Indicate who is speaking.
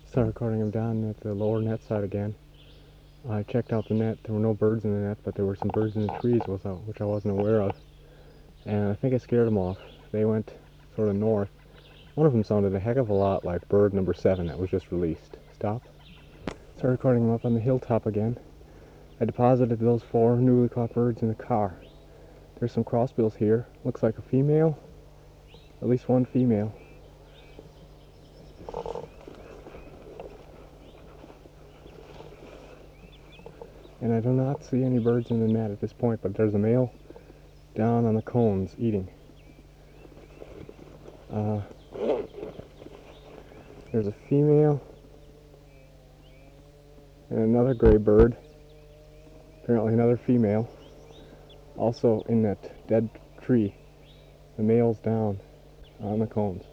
Speaker 1: Started recording him down at the lower net side again. I checked out the net. There were no birds in the net, but there were some birds in the trees, which I wasn't aware of. And I think I scared them off. They went sort of north. One of them sounded a heck of a lot like bird number 7 that was just released. Stop. Started recording them up on the hilltop again. I deposited those 4 newly caught birds in the car. There's some crossbills here. Looks like a female. At least one female. And I do not see any birds in the net at this point, but there's a male down on the cones eating. There's a female and another gray bird, apparently another female, also in that dead tree. The male's down on the cones.